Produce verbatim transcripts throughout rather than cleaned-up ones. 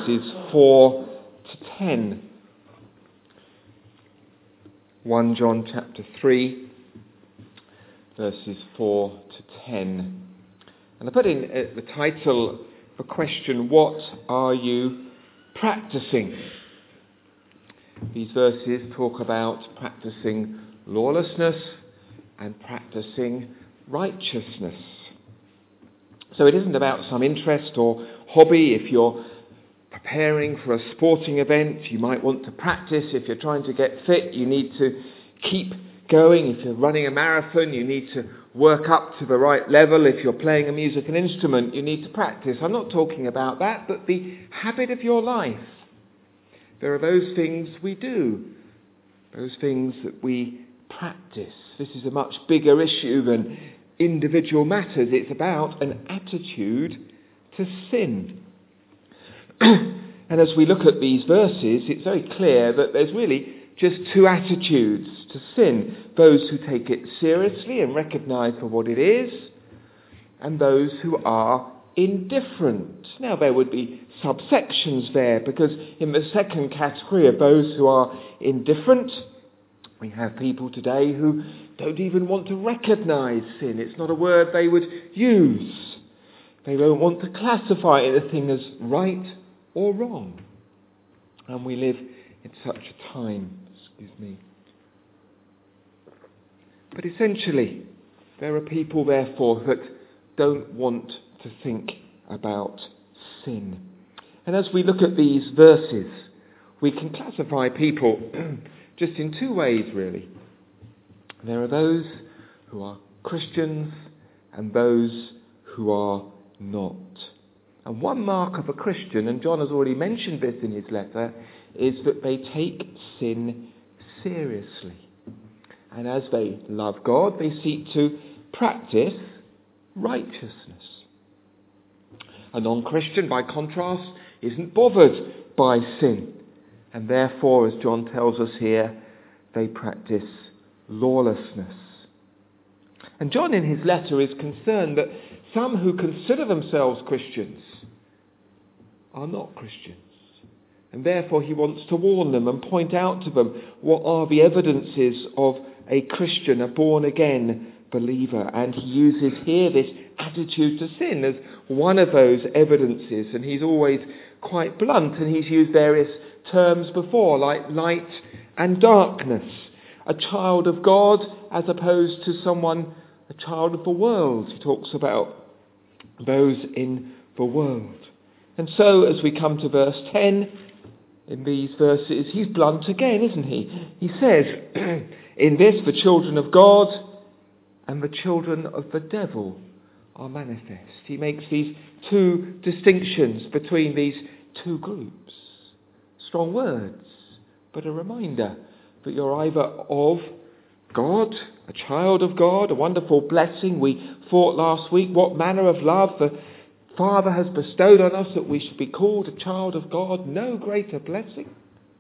verses four to ten. First John chapter three, verses four to ten. And I put in uh, the title, the question, what are you practicing? These verses talk about practicing lawlessness and practicing righteousness. So it isn't about some interest or hobby. If you're preparing for a sporting event, you might want to practice. If you're trying to get fit, you need to keep going. If you're running a marathon, you need to work up to the right level. If you're playing a musical instrument, you need to practice. I'm not talking about that, but the habit of your life. There are those things we do, those things that we practice. This is a much bigger issue than individual matters. It's about an attitude to sin. And as we look at these verses, it's very clear that there's really just two attitudes to sin. Those who take it seriously and recognise for what it is, and those who are indifferent. Now there would be subsections there, because in the second category of those who are indifferent, we have people today who don't even want to recognise sin. It's not a word they would use. They don't want to classify anything as right or wrong. And we live in such a time. Excuse me. But essentially, there are people, therefore, that don't want to think about sin. And as we look at these verses, we can classify people just in two ways, really. There are those who are Christians and those who are not. And one mark of a Christian, and John has already mentioned this in his letter, is that they take sin seriously. And as they love God, they seek to practice righteousness. A non-Christian, by contrast, isn't bothered by sin. And therefore, as John tells us here, they practice lawlessness. And John in his letter is concerned that some who consider themselves Christians are not Christians. And therefore he wants to warn them and point out to them what are the evidences of a Christian, a born-again believer. And he uses here this attitude to sin as one of those evidences. And he's always quite blunt, and he's used various terms before, like light and darkness. A child of God as opposed to someone, a child of the world. He talks about those in the world. And so as we come to verse ten, in these verses, he's blunt again, isn't he? He says, in this the children of God and the children of the devil are manifest. He makes these two distinctions between these two groups. Strong words, but a reminder that you're either of God, a child of God, a wonderful blessing. We thought last week what manner of love the Father has bestowed on us that we should be called a child of God. No greater blessing.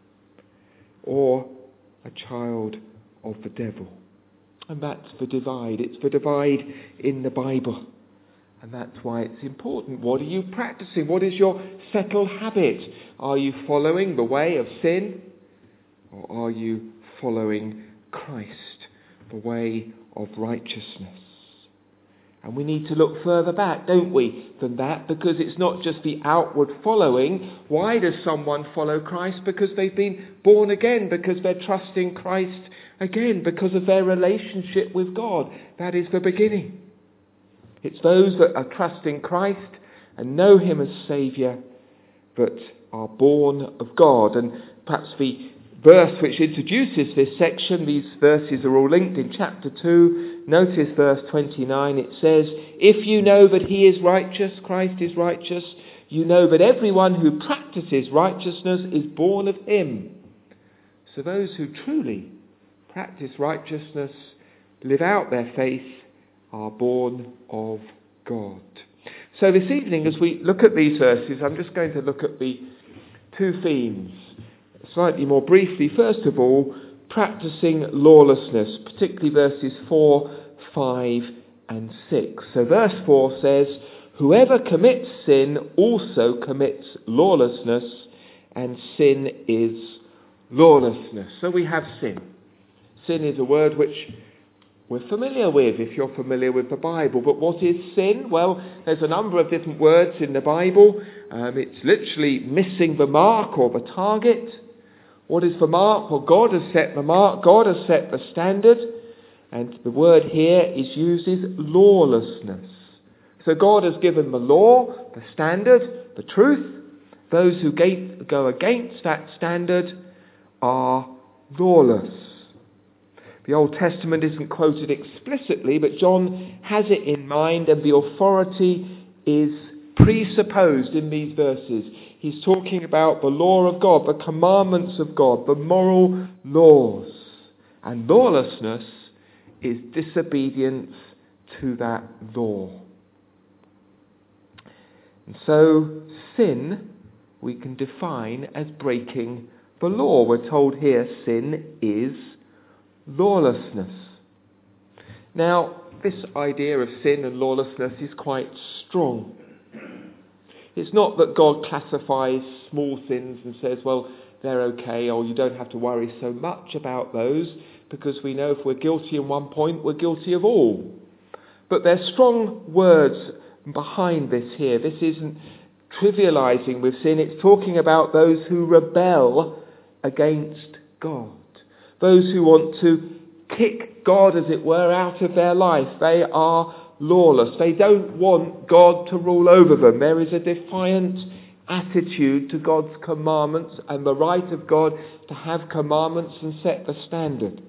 Or a child of the devil. And that's the divide. It's the divide in the Bible. And that's why it's important. What are you practicing? What is your settled habit? Are you following the way of sin? Or are you following Christ, the way of righteousness? And we need to look further back, don't we, than that, because it's not just the outward following. Why does someone follow Christ? Because they've been born again, because they're trusting Christ again, because of their relationship with God. That is the beginning. It's those that are trusting Christ and know him as Saviour that are born of God. And perhaps the verse which introduces this section, these verses are all linked in chapter two. Notice verse twenty-nine, it says, if you know that he is righteous, Christ is righteous, you know that everyone who practices righteousness is born of him. So those who truly practice righteousness, live out their faith, are born of God. So this evening, as we look at these verses, I'm just going to look at the two themes slightly more briefly. First of all, practicing lawlessness, particularly verses four, five and six. So verse four says, Whoever commits sin also commits lawlessness, and sin is lawlessness. So we have sin. Sin is a word which we're familiar with if you're familiar with the Bible. But what is sin? Well, there's a number of different words in the Bible. Um, it's literally missing the mark or the target. What is the mark? Well, God has set the mark. God has set the standard. And the word here is used as lawlessness. So God has given the law, the standard, the truth. Those who go against that standard are lawless. The Old Testament isn't quoted explicitly, but John has it in mind, and the authority is presupposed in these verses. He's talking about the law of God, the commandments of God, the moral laws. And lawlessness is disobedience to that law. And so sin we can define as breaking the law. We're told here sin is lawlessness. Now, this idea of sin and lawlessness is quite strong. It's not that God classifies small sins and says, well, they're okay, or you don't have to worry so much about those, because we know if we're guilty in one point, we're guilty of all. But there's strong words behind this here. This isn't trivializing with sin. It's talking about those who rebel against God. Those who want to kick God, as it were, out of their life. They are lawless. They don't want God to rule over them. There is a defiant attitude to God's commandments and the right of God to have commandments and set the standard.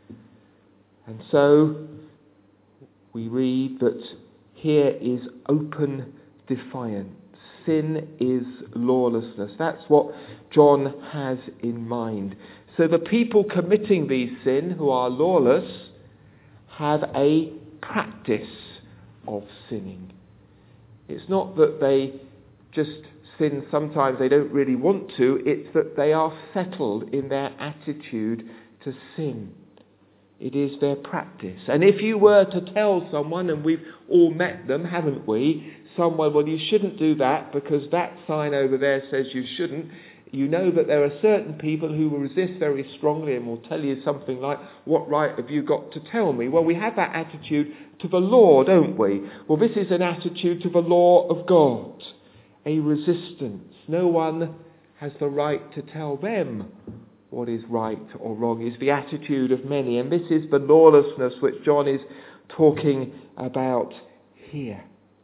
And so we read that here is open defiance. Sin is lawlessness. That's what John has in mind. So the people committing these sin, who are lawless, have a practice of sinning. It's not that they just sin sometimes they don't really want to, it's that they are settled in their attitude to sin. It is their practice. And if you were to tell someone, and we've all met them, haven't we, someone, well, you shouldn't do that because that sign over there says you shouldn't, you know that there are certain people who will resist very strongly and will tell you something like, what right have you got to tell me? Well, we have that attitude to the law, don't we? Well, this is an attitude to the law of God, a resistance. No one has the right to tell them what is right or wrong, is the attitude of many. And this is the lawlessness which John is talking about here.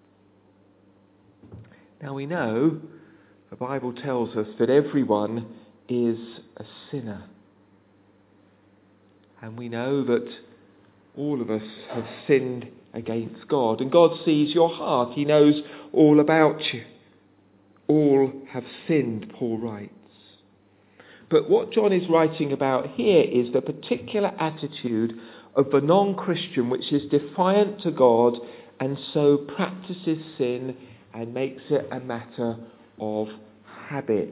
Now we know, the Bible tells us that everyone is a sinner. And we know that all of us have sinned against God. And God sees your heart. He knows all about you. All have sinned, Paul writes. But what John is writing about here is the particular attitude of the non-Christian which is defiant to God and so practices sin and makes it a matter of habit.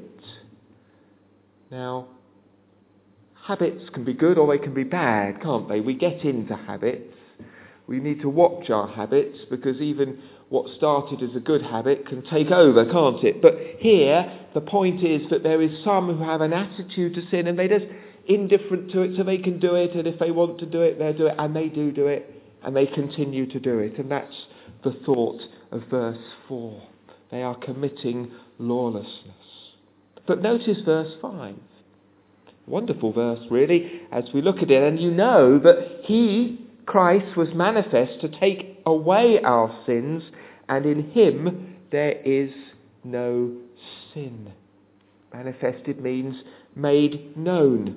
Now, habits can be good or they can be bad, can't they? We get into habits. We need to watch our habits because even what started as a good habit can take over, can't it? But here, the point is that there is some who have an attitude to sin and they're just indifferent to it, so they can do it, and if they want to do it, they'll do it, and they do do it, and they continue to do it. And that's the thought of verse four. They are committing lawlessness. But notice verse five. Wonderful verse, really, as we look at it. And you know that he, Christ, was manifest to take away our sins, and in him there is no sin. Manifested means made known.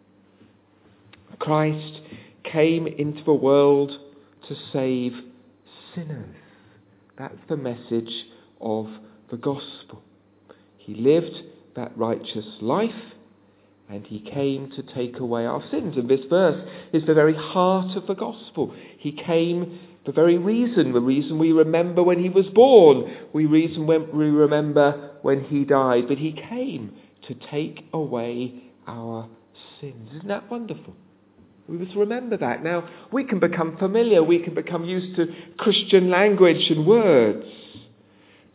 Christ came into the world to save sinners. That's the message of the gospel. He lived that righteous life, and he came to take away our sins. And this verse is the very heart of the gospel. He came the very reason, the reason we remember when he was born, we reason when we remember when he died. But he came to take away our sins. Isn't that wonderful? We must remember that. Now, we can become familiar, we can become used to Christian language and words.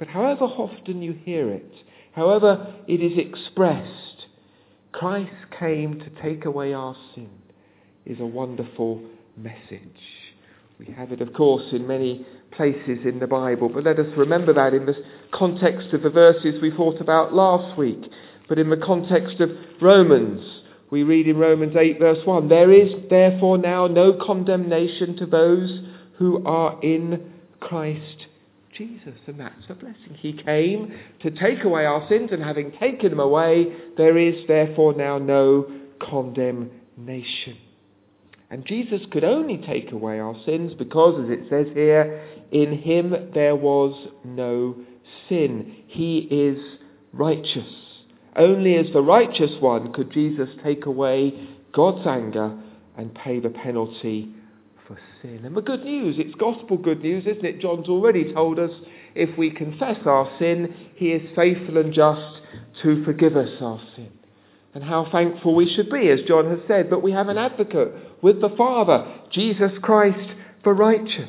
But however often you hear it, however it is expressed, Christ came to take away our sin, is a wonderful message. We have it, of course, in many places in the Bible, but let us remember that in the context of the verses we thought about last week. But in the context of Romans, we read in Romans eight verse one, "There is therefore now no condemnation to those who are in Christ Jesus." And that's a blessing. He came to take away our sins, and having taken them away, there is therefore now no condemnation. And Jesus could only take away our sins because, as it says here, in him there was no sin. He is righteous. Only as the righteous one could Jesus take away God's anger and pay the penalty for sin. And the good news, it's gospel good news, isn't it? John's already told us, if we confess our sin, he is faithful and just to forgive us our sin. And how thankful we should be, as John has said. But we have an advocate with the Father, Jesus Christ the righteous.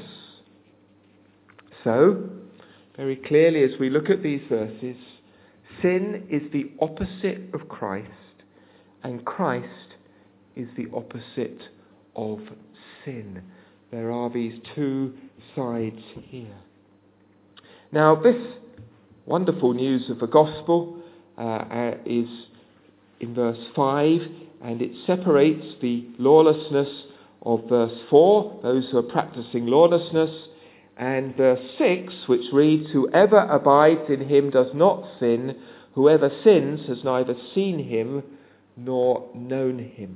So, very clearly as we look at these verses, sin is the opposite of Christ, and Christ is the opposite of sin. There are these two sides here. Now, this wonderful news of the gospel uh, is in verse five, and it separates the lawlessness of verse four, those who are practicing lawlessness, and verse six, which reads, "Whoever abides in him does not sin. Whoever sins has neither seen him nor known him."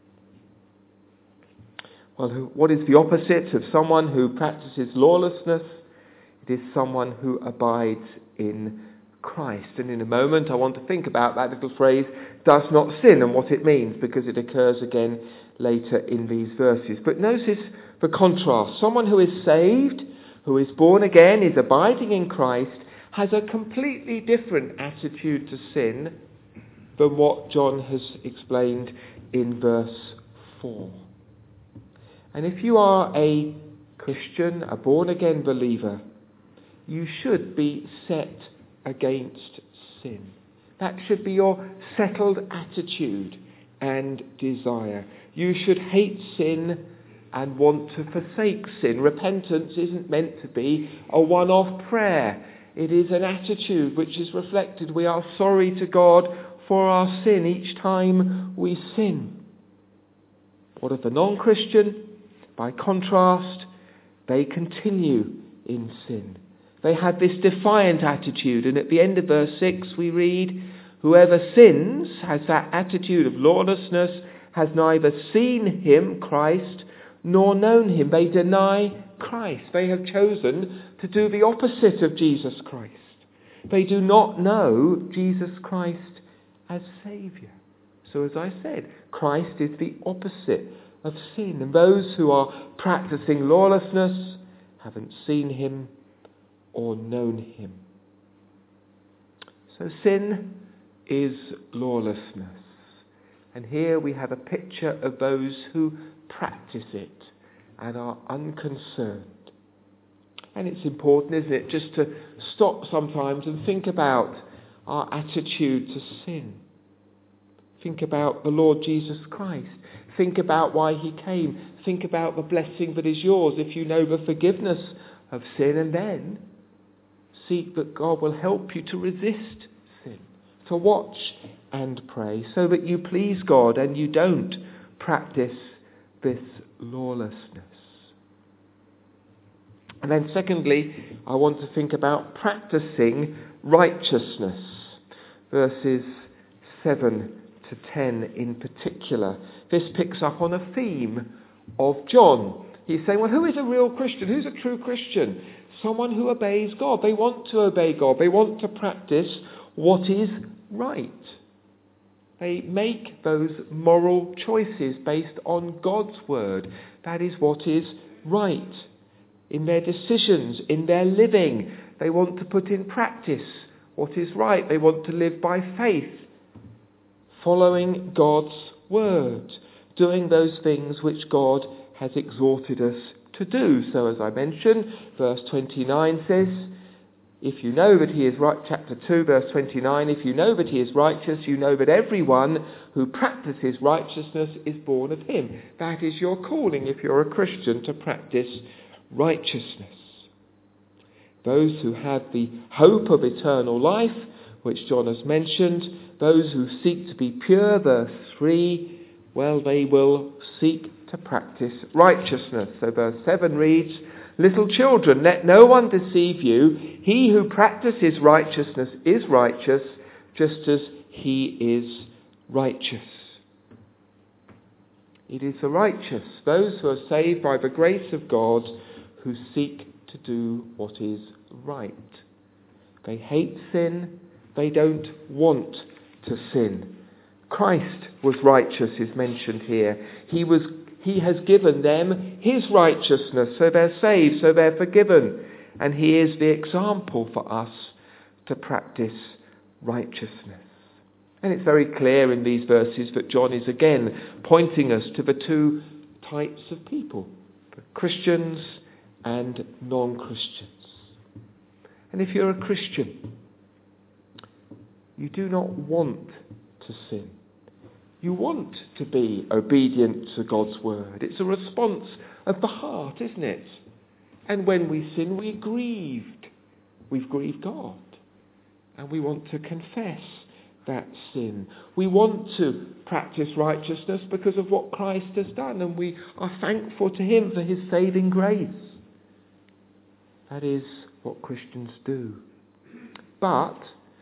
Well, what is the opposite of someone who practices lawlessness? It is someone who abides in Christ. And in a moment I want to think about that little phrase, "does not sin," and what it means, because it occurs again later in these verses. But notice the contrast. Someone who is saved, who is born again, is abiding in Christ, has a completely different attitude to sin than what John has explained in verse four. And if you are a Christian, a born-again believer, you should be set against sin. That should be your settled attitude and desire. You should hate sin and want to forsake sin. Repentance isn't meant to be a one-off prayer. It is an attitude which is reflected. We are sorry to God for our sin each time we sin. What of the non-Christian? By contrast, they continue in sin. They had this defiant attitude, and at the end of verse six we read, "Whoever sins," has that attitude of lawlessness, "has neither seen him," Christ, "nor known him." They deny Christ. They have chosen to do the opposite of Jesus Christ. They do not know Jesus Christ as Saviour. So as I said, Christ is the opposite of sin. And those who are practicing lawlessness haven't seen him or known him. So sin is lawlessness. And here we have a picture of those who practice it and are unconcerned. And it's important, isn't it, just to stop sometimes and think about our attitude to sin. Think about the Lord Jesus Christ. Think about why he came. Think about the blessing that is yours if you know the forgiveness of sin, and then seek that God will help you to resist sin, to watch and pray, so that you please God and you don't practice this lawlessness. And then secondly, I want to think about practicing righteousness. Verses seven to ten in particular. This picks up on a theme of John. He's saying, well, who is a real Christian? Who's a true Christian? Someone who obeys God. They want to obey God. They want to practice what is right. They make those moral choices based on God's word. That is what is right. In their decisions, in their living, they want to put in practice what is right. They want to live by faith, following God's word, doing those things which God has exhorted us to do. So as I mentioned, verse twenty-nine says, If you know that he is right, chapter two, verse twenty-nine, if you know that he is righteous, you know that everyone who practices righteousness is born of him. That is your calling, if you're a Christian, to practice righteousness. Those who have the hope of eternal life, which John has mentioned, those who seek to be pure, verse three, well, they will seek to practice righteousness. So verse seven reads, little children, let no one deceive you. He who practices righteousness is righteous, just as he is righteous. It is the righteous, those who are saved by the grace of God, who seek to do what is right. They hate sin. They don't want to sin. Christ was righteous is mentioned here. He was He has given them his righteousness, so they're saved, so they're forgiven. And he is the example for us to practice righteousness. And it's very clear in these verses that John is again pointing us to the two types of people, Christians and non-Christians. And if you're a Christian, you do not want to sin. You want to be obedient to God's word. It's a response of the heart, isn't it? And when we sin, we grieved. We've grieved God. And we want to confess that sin. We want to practice righteousness because of what Christ has done, and we are thankful to him for his saving grace. That is what Christians do. But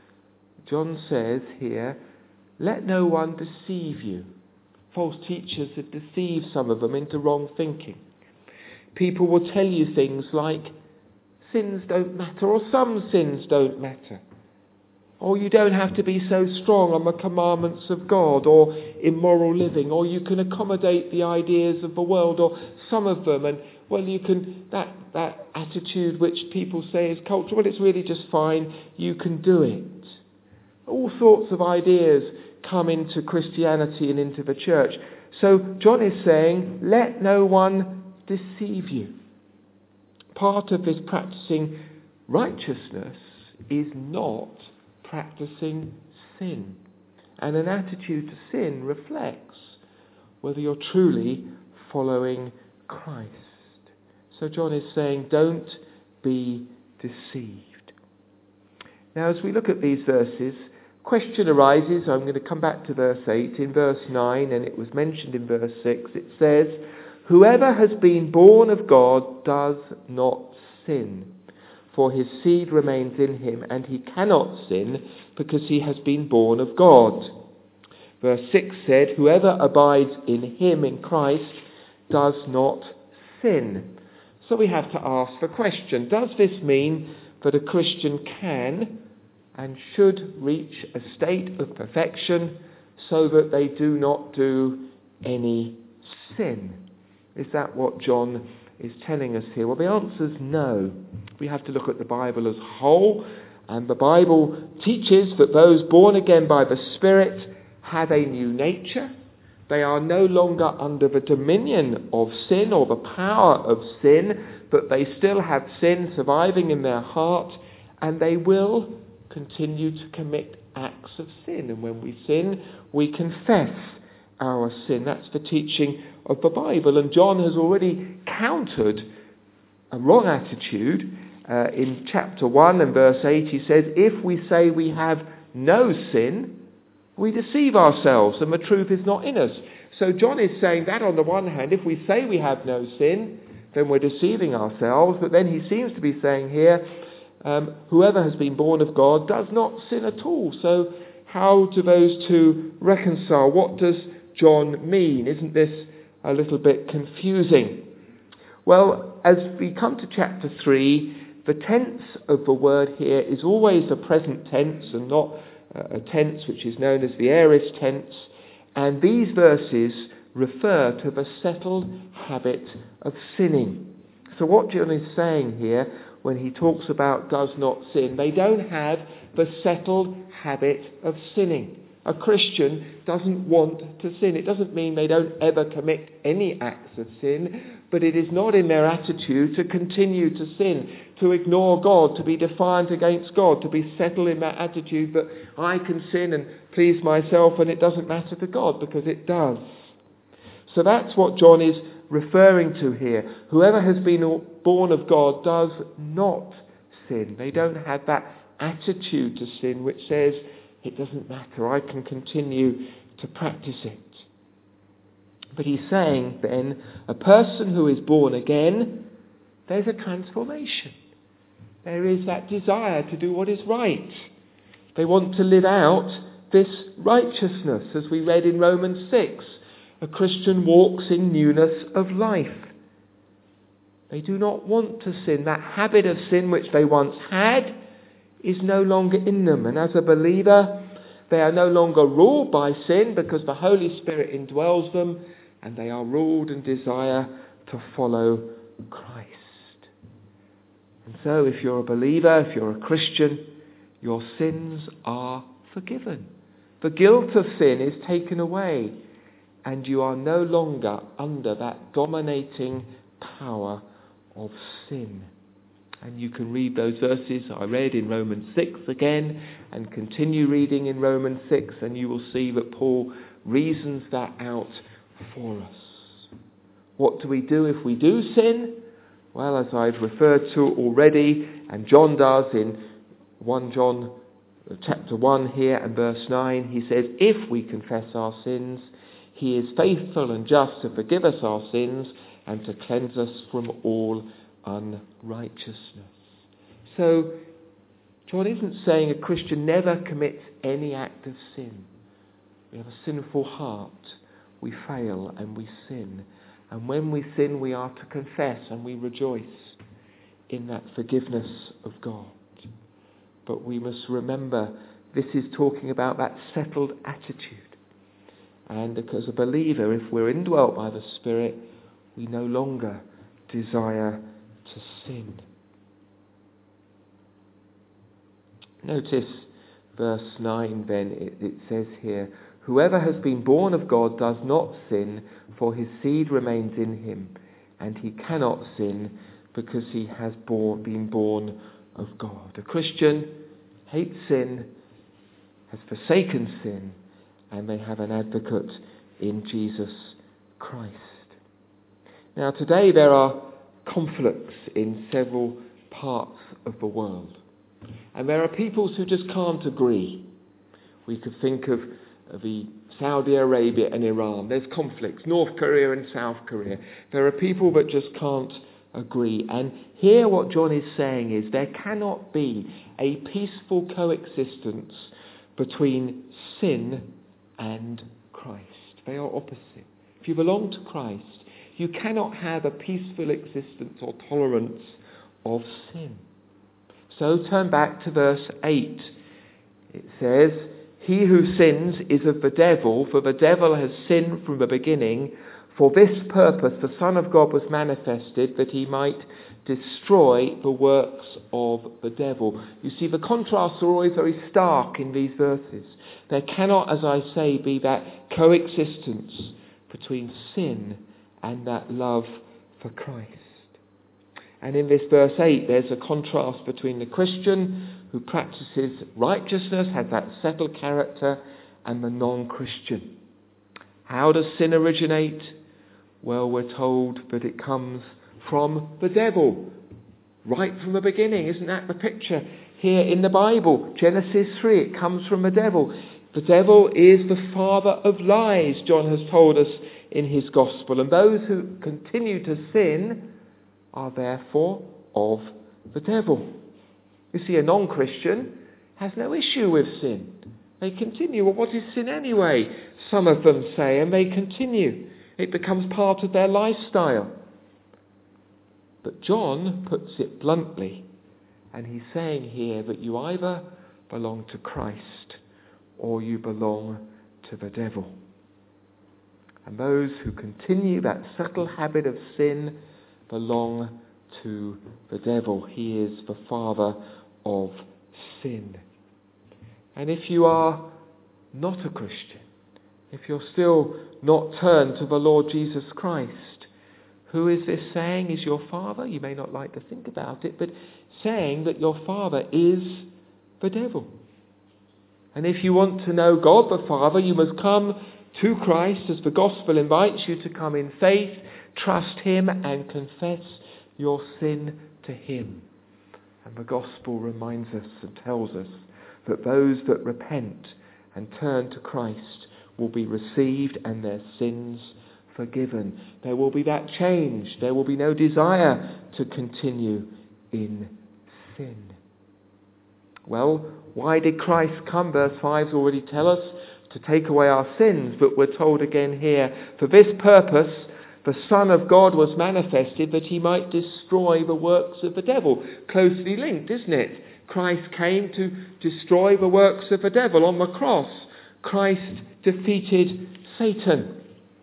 John says here, let no one deceive you. False teachers have deceived some of them into wrong thinking. People will tell you things like, sins don't matter, or some sins don't matter. Or you don't have to be so strong on the commandments of God, or immoral living, or you can accommodate the ideas of the world, or some of them, and well, you can, that, that attitude which people say is cultural, well, it's really just fine, you can do it. All sorts of ideas come into Christianity and into the church. So John is saying, let no one deceive you. Part of this practicing righteousness is not practicing sin. And an attitude to sin reflects whether you're truly following Christ. So John is saying, don't be deceived. Now, as we look at these verses, question arises. I'm going to come back to verse eight. In verse nine, and it was mentioned in verse six, it says, whoever has been born of God does not sin, for his seed remains in him, and he cannot sin because he has been born of God. Verse six said, whoever abides in him, in Christ, does not sin. So we have to ask the question, does this mean that a Christian can and should reach a state of perfection so that they do not do any sin? Is that what John is telling us here? Well, the answer is no. We have to look at the Bible as a whole, and the Bible teaches that those born again by the Spirit have a new nature. They are no longer under the dominion of sin or the power of sin, but they still have sin surviving in their heart, and they will continue to commit acts of sin. And when we sin, we confess our sin. That's the teaching of the Bible. And John has already countered a wrong attitude. Uh, in chapter one and verse eight, he says, if we say we have no sin, we deceive ourselves and the truth is not in us. So John is saying that on the one hand, if we say we have no sin, then we're deceiving ourselves. But then he seems to be saying here, um, whoever has been born of God does not sin at all. So how do those two reconcile? What does John mean? Isn't this a little bit confusing? Well, as we come to chapter three, the tense of the word here is always the present tense and not uh, a tense which is known as the aorist tense. And these verses refer to the settled habit of sinning. So what John is saying here when he talks about does not sin, they don't have the settled habit of sinning. A Christian doesn't want to sin. It doesn't mean they don't ever commit any acts of sin, but it is not in their attitude to continue to sin, to ignore God, to be defiant against God, to be settled in that attitude that I can sin and please myself and it doesn't matter to God, because it does. So that's what John is referring to here. Whoever has been born of God does not sin. They don't have that attitude to sin which says, it doesn't matter, I can continue to practice it. But he's saying then, a person who is born again, there's a transformation. There is that desire to do what is right. They want to live out this righteousness, as we read in Romans six. A Christian walks in newness of life. They do not want to sin. That habit of sin which they once had is no longer in them. And as a believer, they are no longer ruled by sin because the Holy Spirit indwells them, and they are ruled and desire to follow Christ. And so if you're a believer, if you're a Christian, your sins are forgiven. The guilt of sin is taken away, and you are no longer under that dominating power of sin. And you can read those verses I read in Romans six again, and continue reading in Romans six, and you will see that Paul reasons that out for us. What do we do if we do sin? Well, as I've referred to already, and John does in First John chapter one here and verse nine, he says, if we confess our sins, he is faithful and just to forgive us our sins and to cleanse us from all unrighteousness. So, John isn't saying a Christian never commits any act of sin. We have a sinful heart. We fail and we sin. And when we sin, we are to confess and we rejoice in that forgiveness of God. But we must remember, this is talking about that settled attitude. And as a believer, if we're indwelt by the Spirit, we no longer desire to sin. Notice verse nine then, it, it says here, whoever has been born of God does not sin, for his seed remains in him, and he cannot sin because he has born, been born of God. A Christian hates sin, has forsaken sin, and they have an advocate in Jesus Christ. Now today there are conflicts in several parts of the world. And there are peoples who just can't agree. We could think of the Saudi Arabia and Iran. There's conflicts, North Korea and South Korea. There are people that just can't agree. And here what John is saying is there cannot be a peaceful coexistence between sin and Christ. They are opposite. If you belong to Christ, you cannot have a peaceful existence or tolerance of sin. So turn back to verse eight. It says, he who sins is of the devil, for the devil has sinned from the beginning. For this purpose the Son of God was manifested, that he might destroy the works of the devil. You see, the contrasts are always very stark in these verses. There cannot, as I say, be that coexistence between sin and that love for Christ. And in this verse eight, there's a contrast between the Christian who practices righteousness, has that settled character, and the non-Christian. How does sin originate? Well, we're told that it comes from the devil, right from the beginning. Isn't that the picture here in the Bible? Genesis three, it comes from the devil. The devil is the father of lies, John has told us in his gospel. And those who continue to sin are therefore of the devil. You see, a non-Christian has no issue with sin. They continue. Well, what is sin anyway? Some of them say, and they continue. It becomes part of their lifestyle. But John puts it bluntly, and he's saying here that you either belong to Christ or you belong to the devil. And those who continue that subtle habit of sin belong to the devil. He is the father of sin. And if you are not a Christian, if you're still not turned to the Lord Jesus Christ, who is this saying is your father? You may not like to think about it, but saying that your father is the devil. And if you want to know God the Father, you must come to Christ as the gospel invites you to come in faith, trust him and confess your sin to him. And the gospel reminds us and tells us that those that repent and turn to Christ will be received and their sins forgiven. There will be that change. There will be no desire to continue in sin. Well, why did Christ come? Verse five already tell us to take away our sins, but we're told again here, for this purpose the Son of God was manifested that he might destroy the works of the devil. Closely linked, isn't it? Christ came to destroy the works of the devil on the cross. Christ defeated Satan.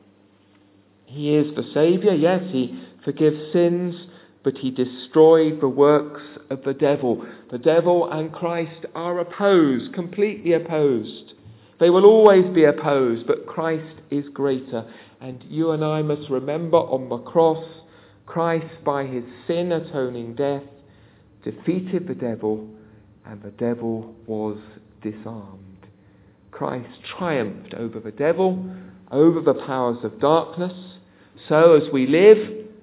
He is the Saviour, yes, he forgives sins, but he destroyed the works of the devil. The devil and Christ are opposed, completely opposed. They will always be opposed, but Christ is greater. And you and I must remember on the cross, Christ by his sin atoning death defeated the devil, and the devil was disarmed. Christ triumphed over the devil, over the powers of darkness. So as we live,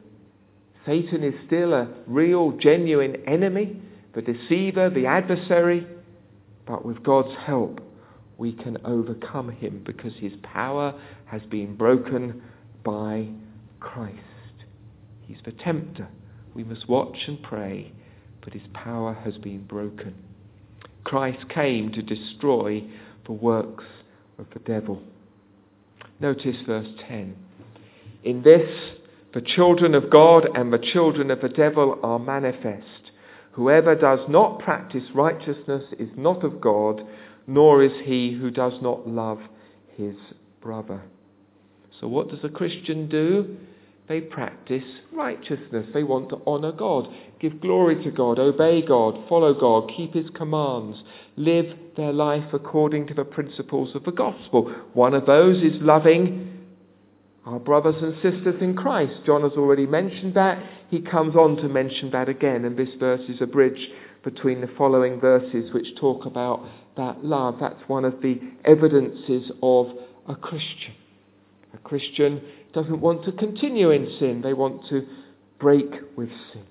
Satan is still a real, genuine enemy, the deceiver, the adversary. But with God's help, we can overcome him because his power has been broken by Christ. He's the tempter. We must watch and pray, but his power has been broken. Christ came to destroy the works of the devil. Notice verse ten. In this, the children of God and the children of the devil are manifest. Whoever does not practice righteousness is not of God, nor is he who does not love his brother. So what does a Christian do? They practice righteousness. They want to honour God, give glory to God, obey God, follow God, keep his commands, live their life according to the principles of the gospel. One of those is loving our brothers and sisters in Christ. John has already mentioned that. He comes on to mention that again, and this verse is a bridge between the following verses which talk about that love. That's one of the evidences of a Christian. A Christian doesn't want to continue in sin. They want to break with sin.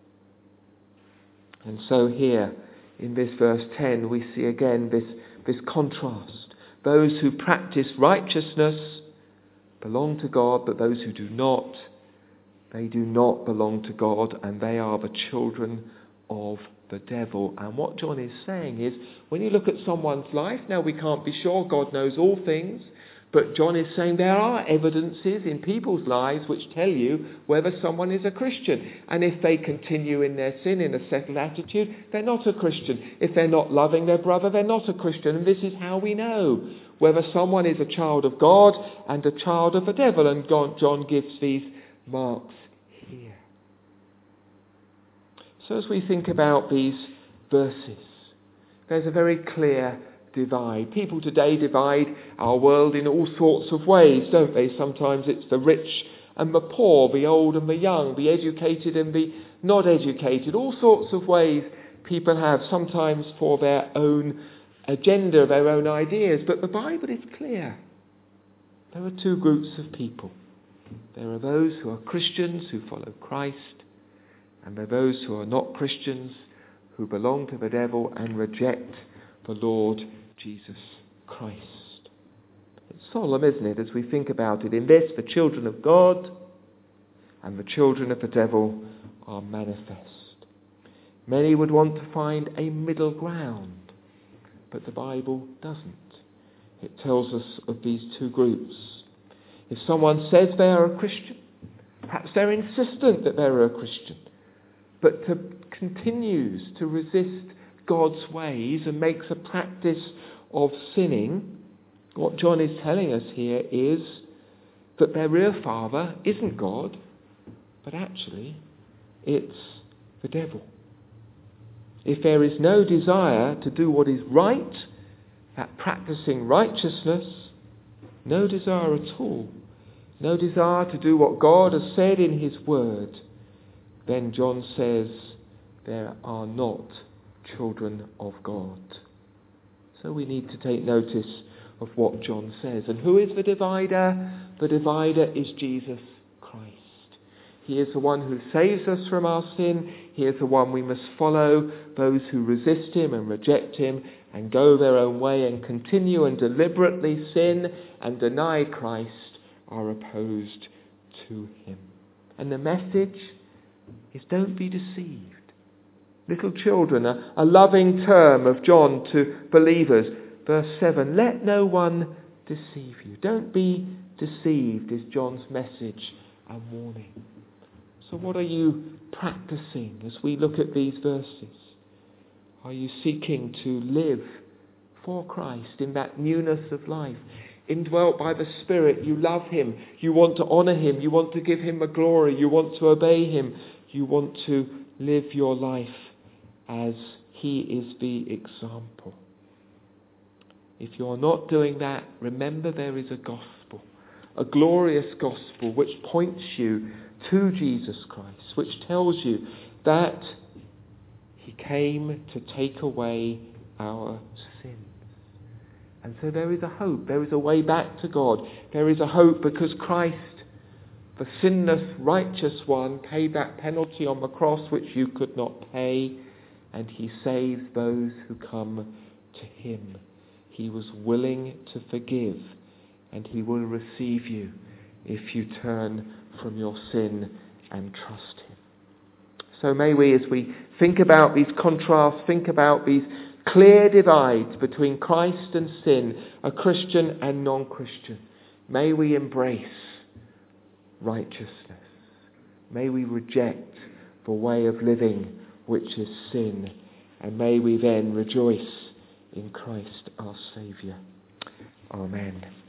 And so here in this verse ten we see again this, this contrast. Those who practice righteousness belong to God, but those who do not, they do not belong to God, and they are the children of the devil. And what John is saying is, when you look at someone's life, now we can't be sure, God knows all things, but John is saying there are evidences in people's lives which tell you whether someone is a Christian. And if they continue in their sin, in a settled attitude, they're not a Christian. If they're not loving their brother, they're not a Christian. And this is how we know whether someone is a child of God and a child of the devil. And John gives these marks here. So as we think about these verses, there's a very clear divide. People today divide our world in all sorts of ways, don't they? Sometimes it's the rich and the poor, the old and the young, the educated and the not educated. All sorts of ways people have, sometimes for their own agenda, their own ideas. But the Bible is clear. There are two groups of people. There are those who are Christians who follow Christ, and there are those who are not Christians who belong to the devil and reject the Lord Jesus Christ. It's solemn, isn't it, as we think about it. In this, the children of God and the children of the devil are manifest. Many would want to find a middle ground, but the Bible doesn't. It tells us of these two groups. If someone says they are a Christian, perhaps they're insistent that they're a Christian, but to, continues to resist God's ways and makes a practice of sinning, what John is telling us here is that their real father isn't God, but actually it's the devil. If there is no desire to do what is right, that practicing righteousness, no desire at all, no desire to do what God has said in his word, then John says there are not children of God. So we need to take notice of what John says. And who is the divider? The divider is Jesus Christ. He is the one who saves us from our sin. He is the one we must follow. Those who resist him and reject him and go their own way and continue and deliberately sin and deny Christ are opposed to him. And the message is, don't be deceived. Little children, a, a loving term of John to believers. Verse seven, let no one deceive you. Don't be deceived is John's message and warning. So what are you practicing as we look at these verses? Are you seeking to live for Christ in that newness of life? Indwelt by the Spirit, you love him. You want to honour him. You want to give him the glory. You want to obey him. You want to live your life as he is the example. If you're not doing that, remember there is a gospel, a glorious gospel which points you to Jesus Christ, which tells you that he came to take away our sins. And so there is a hope, there is a way back to God. There is a hope because Christ, the sinless, righteous one, paid that penalty on the cross which you could not pay, and he saves those who come to him. He was willing to forgive, and he will receive you if you turn from your sin and trust him. So may we, as we think about these contrasts, think about these clear divides between Christ and sin, a Christian and non-Christian, may we embrace righteousness. May we reject the way of living which is sin, and may we then rejoice in Christ our Saviour. Amen.